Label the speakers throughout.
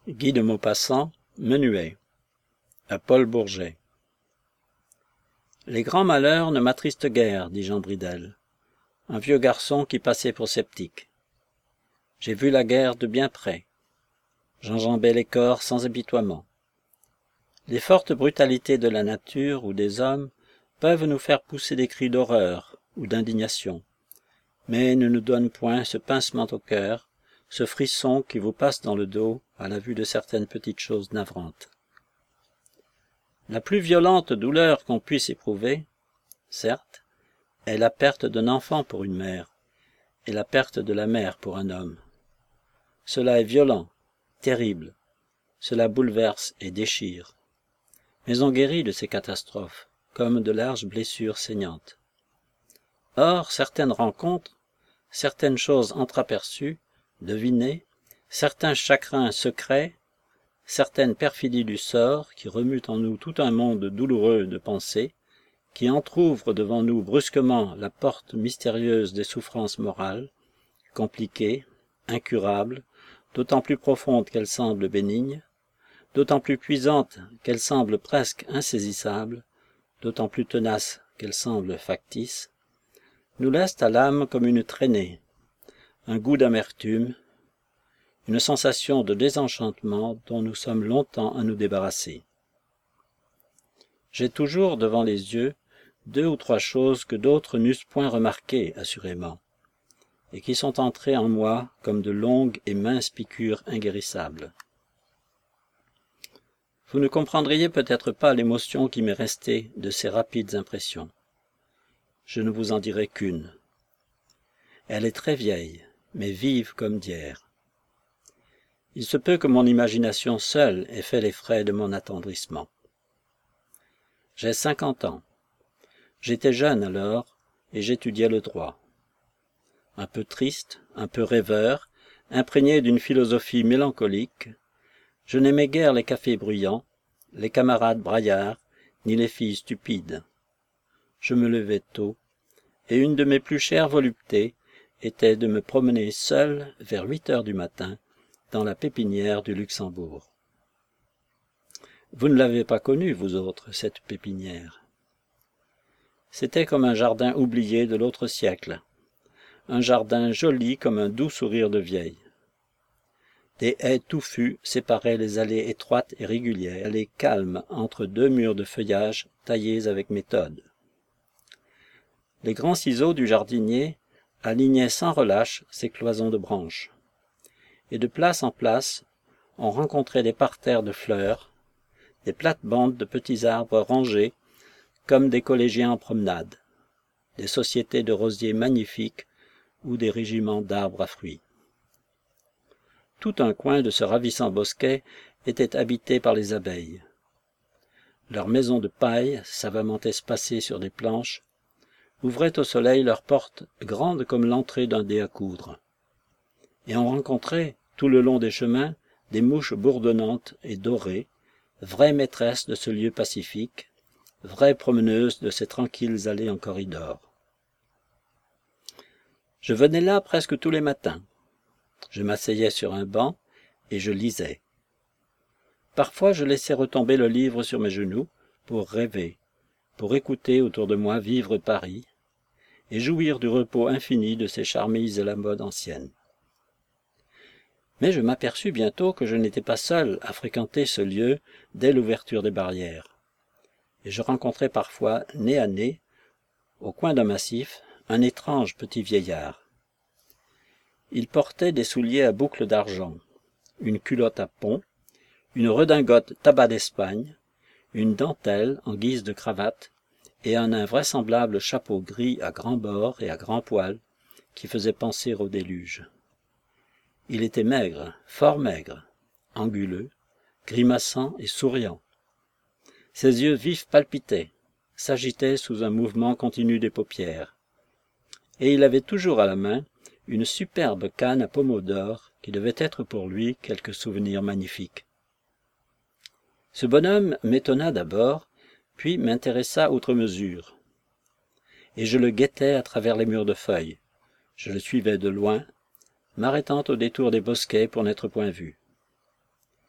Speaker 1: Guy de Maupassant, Menuet, à Paul Bourget. Les grands malheurs ne m'attristent guère, dit Jean Bridel, un vieux garçon qui passait pour sceptique. J'ai vu la guerre de bien près. J'enjambais les corps sans apitoiement. Les fortes brutalités de la nature ou des hommes peuvent nous faire pousser des cris d'horreur ou d'indignation, mais ne nous donnent point ce pincement au cœur, ce frisson qui vous passe dans le dos à la vue de certaines petites choses navrantes. La plus violente douleur qu'on puisse éprouver, certes, est la perte d'un enfant pour une mère, et la perte de la mère pour un homme. Cela est violent, terrible, cela bouleverse et déchire. Mais on guérit de ces catastrophes, comme de larges blessures saignantes. Or, certaines rencontres, certaines choses entreaperçues, devinées, certains chagrins secrets, certaines perfidies du sort qui remuent en nous tout un monde douloureux de pensées, qui entr'ouvrent devant nous brusquement la porte mystérieuse des souffrances morales, compliquées, incurables, d'autant plus profondes qu'elles semblent bénignes, d'autant plus cuisantes qu'elles semblent presque insaisissables, d'autant plus tenaces qu'elles semblent factices, nous laissent à l'âme comme une traînée, un goût d'amertume, une sensation de désenchantement dont nous sommes longtemps à nous débarrasser. J'ai toujours devant les yeux 2 ou 3 choses que d'autres n'eussent point remarquées, assurément, et qui sont entrées en moi comme de longues et minces piqûres inguérissables. Vous ne comprendriez peut-être pas l'émotion qui m'est restée de ces rapides impressions. Je ne vous en dirai qu'une. Elle est très vieille, mais vive comme d'hier. Il se peut que mon imagination seule ait fait les frais de mon attendrissement. J'ai 50 ans. J'étais jeune alors, et j'étudiais le droit. Un peu triste, un peu rêveur, imprégné d'une philosophie mélancolique, je n'aimais guère les cafés bruyants, les camarades braillards, ni les filles stupides. Je me levais tôt, et une de mes plus chères voluptés était de me promener seul vers 8 heures du matin dans la pépinière du Luxembourg. Vous ne l'avez pas connue, vous autres, cette pépinière. C'était comme un jardin oublié de l'autre siècle, un jardin joli comme un doux sourire de vieille. Des haies touffues séparaient les allées étroites et régulières, allées calmes entre 2 murs de feuillage taillés avec méthode. Les grands ciseaux du jardinier alignaient sans relâche ces cloisons de branches. Et de place en place, on rencontrait des parterres de fleurs, des plates-bandes de petits arbres rangés comme des collégiens en promenade, des sociétés de rosiers magnifiques ou des régiments d'arbres à fruits. Tout un coin de ce ravissant bosquet était habité par les abeilles. Leurs maisons de paille, savamment espacées sur des planches, ouvraient au soleil leurs portes grandes comme l'entrée d'un dé à coudre. Et on rencontrait, tout le long des chemins, des mouches bourdonnantes et dorées, vraies maîtresses de ce lieu pacifique, vraies promeneuses de ces tranquilles allées en corridor. Je venais là presque tous les matins. Je m'asseyais sur un banc et je lisais. Parfois je laissais retomber le livre sur mes genoux pour rêver, pour écouter autour de moi vivre Paris et jouir du repos infini de ces charmilles à la mode ancienne. Mais je m'aperçus bientôt que je n'étais pas seul à fréquenter ce lieu dès l'ouverture des barrières, et je rencontrais parfois, nez à nez, au coin d'un massif, un étrange petit vieillard. Il portait des souliers à boucles d'argent, une culotte à pont, une redingote tabac d'Espagne, une dentelle en guise de cravate et un invraisemblable chapeau gris à grands bords et à grands poils qui faisait penser au déluge. Il était maigre, fort maigre, anguleux, grimaçant et souriant. Ses yeux vifs palpitaient, s'agitaient sous un mouvement continu des paupières. Et il avait toujours à la main une superbe canne à pommeau d'or qui devait être pour lui quelque souvenir magnifique. Ce bonhomme m'étonna d'abord, puis m'intéressa outre mesure. Et je le guettais à travers les murs de feuilles. Je le suivais de loin, m'arrêtant au détour des bosquets pour n'être point vu.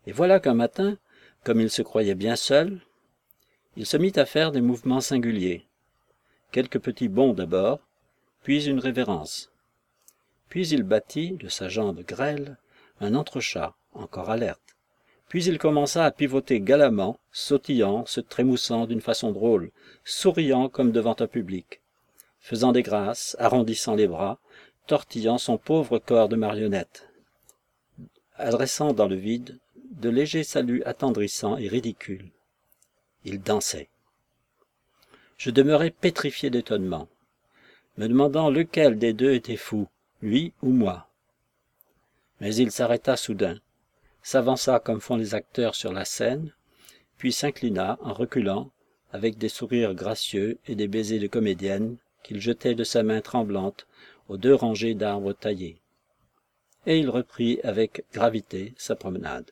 Speaker 1: Et voilà qu'un matin, comme il se croyait bien seul, il se mit à faire des mouvements singuliers. Quelques petits bonds d'abord, puis une révérence. Puis il battit, de sa jambe grêle, un entrechat, encore alerte. Puis il commença à pivoter galamment, sautillant, se trémoussant d'une façon drôle, souriant comme devant un public, faisant des grâces, arrondissant les bras, tortillant son pauvre corps de marionnette, adressant dans le vide de légers saluts attendrissants et ridicules. Il dansait. Je demeurai pétrifié d'étonnement, me demandant lequel des deux était fou, lui ou moi. Mais il s'arrêta soudain, s'avança comme font les acteurs sur la scène, puis s'inclina en reculant, avec des sourires gracieux et des baisers de comédienne qu'il jetait de sa main tremblante aux 2 rangées d'arbres taillés. Et il reprit avec gravité sa promenade.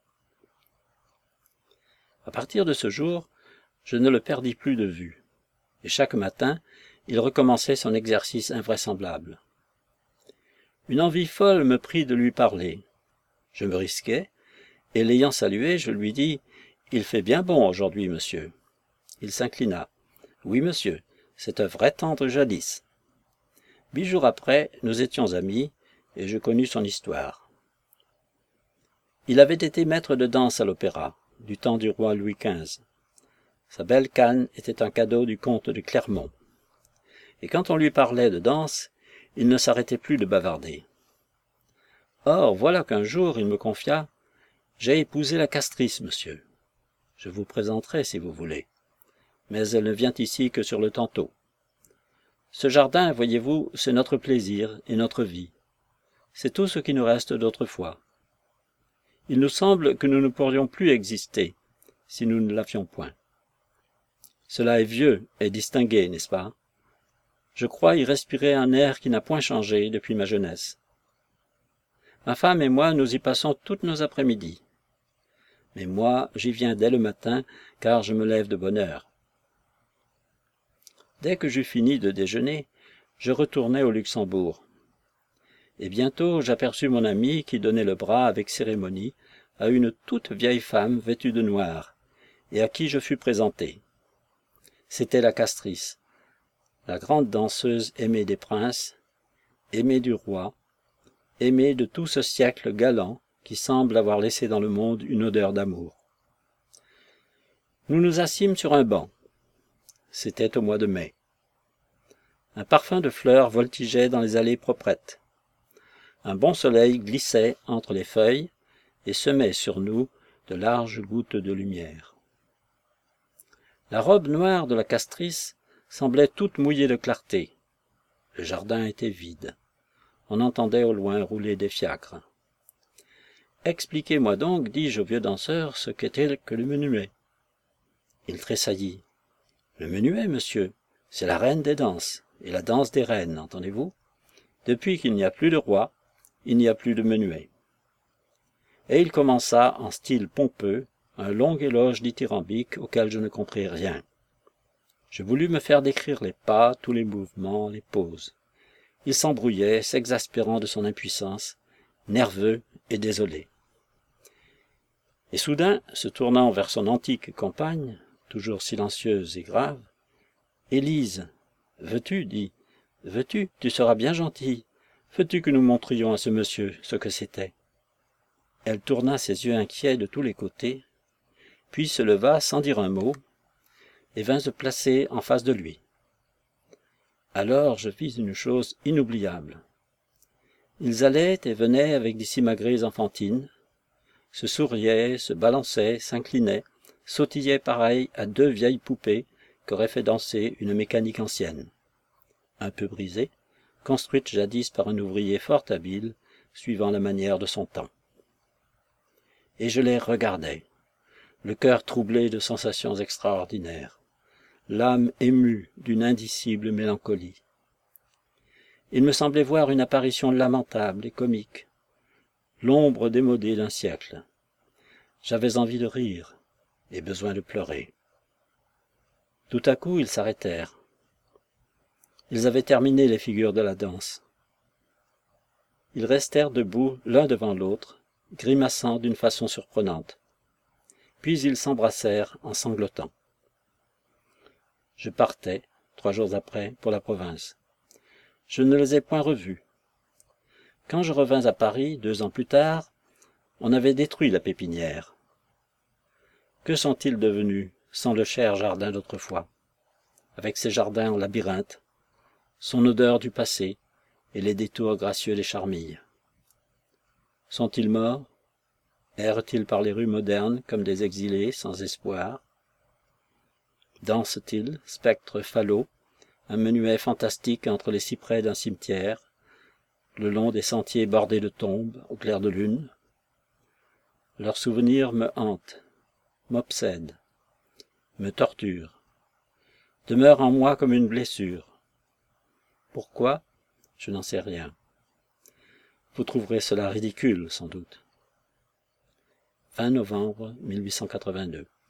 Speaker 1: À partir de ce jour, je ne le perdis plus de vue, et chaque matin, il recommençait son exercice invraisemblable. Une envie folle me prit de lui parler. Je me risquai, et l'ayant salué, je lui dis « Il fait bien bon aujourd'hui, monsieur. » Il s'inclina. « Oui, monsieur, c'est un vrai tendre jadis. » 8 jours après, nous étions amis, et je connus son histoire. Il avait été maître de danse à l'opéra, du temps du roi Louis XV. Sa belle canne était un cadeau du comte de Clermont. Et quand on lui parlait de danse, il ne s'arrêtait plus de bavarder. Or, voilà qu'un jour, il me confia « J'ai épousé la castrice, monsieur. Je vous présenterai si vous voulez. Mais elle ne vient ici que sur le tantôt. Ce jardin, voyez-vous, c'est notre plaisir et notre vie. C'est tout ce qui nous reste d'autrefois. Il nous semble que nous ne pourrions plus exister si nous ne l'avions point. Cela est vieux et distingué, n'est-ce pas? Je crois y respirer un air qui n'a point changé depuis ma jeunesse. Ma femme et moi, nous y passons toutes nos après-midi. Mais moi, j'y viens dès le matin, car je me lève de bonne heure. Dès que j'eus fini de déjeuner, je retournai au Luxembourg. Et bientôt j'aperçus mon ami qui donnait le bras avec cérémonie à une toute vieille femme vêtue de noir, et à qui je fus présenté. C'était la castrice, la grande danseuse aimée des princes, aimée du roi, aimée de tout ce siècle galant qui semble avoir laissé dans le monde une odeur d'amour. Nous nous assîmes sur un banc. C'était au mois de mai. Un parfum de fleurs voltigeait dans les allées proprettes. Un bon soleil glissait entre les feuilles et semait sur nous de larges gouttes de lumière. La robe noire de la castrice semblait toute mouillée de clarté. Le jardin était vide. On entendait au loin rouler des fiacres. « Expliquez-moi donc, dis-je au vieux danseur, ce qu'est-il que le menuet. » Il tressaillit. « Le menuet, monsieur, c'est la reine des danses, et la danse des reines, entendez-vous? Depuis qu'il n'y a plus de roi, il n'y a plus de menuet. » Et il commença, en style pompeux, un long éloge dithyrambique auquel je ne compris rien. Je voulus me faire décrire les pas, tous les mouvements, les poses. Il s'embrouillait, s'exaspérant de son impuissance, nerveux et désolé. Et soudain, se tournant vers son antique compagne, toujours silencieuse et grave, « Élise, veux-tu, dis, veux-tu, tu seras bien gentille, veux-tu que nous montrions à ce monsieur ce que c'était ?» Elle tourna ses yeux inquiets de tous les côtés, puis se leva sans dire un mot, et vint se placer en face de lui. Alors je vis une chose inoubliable. Ils allaient et venaient avec des simagrées enfantines, se souriaient, se balançaient, s'inclinaient, sautillaient pareil à 2 vieilles poupées qu'aurait fait danser une mécanique ancienne, un peu brisée, construite jadis par un ouvrier fort habile, suivant la manière de son temps. Et je les regardais, le cœur troublé de sensations extraordinaires, l'âme émue d'une indicible mélancolie. Il me semblait voir une apparition lamentable et comique, l'ombre démodée d'un siècle. J'avais envie de rire et besoin de pleurer. Tout à coup, ils s'arrêtèrent. Ils avaient terminé les figures de la danse. Ils restèrent debout l'un devant l'autre, grimaçant d'une façon surprenante. Puis ils s'embrassèrent en sanglotant. Je partais, 3 jours après, pour la province. Je ne les ai point revus. Quand je revins à Paris, 2 ans plus tard, on avait détruit la pépinière. Que sont-ils devenus sans le cher jardin d'autrefois, avec ses jardins en labyrinthe, son odeur du passé et les détours gracieux des charmilles? Sont-ils morts? Errent-ils par les rues modernes comme des exilés sans espoir? Dansent-ils, spectres falots, un menuet fantastique entre les cyprès d'un cimetière, le long des sentiers bordés de tombes au clair de lune? Leurs souvenirs me hantent, m'obsèdent, me torturent, demeurent en moi comme une blessure. Pourquoi? Je n'en sais rien. Vous trouverez cela ridicule, sans doute. 20 novembre 1882.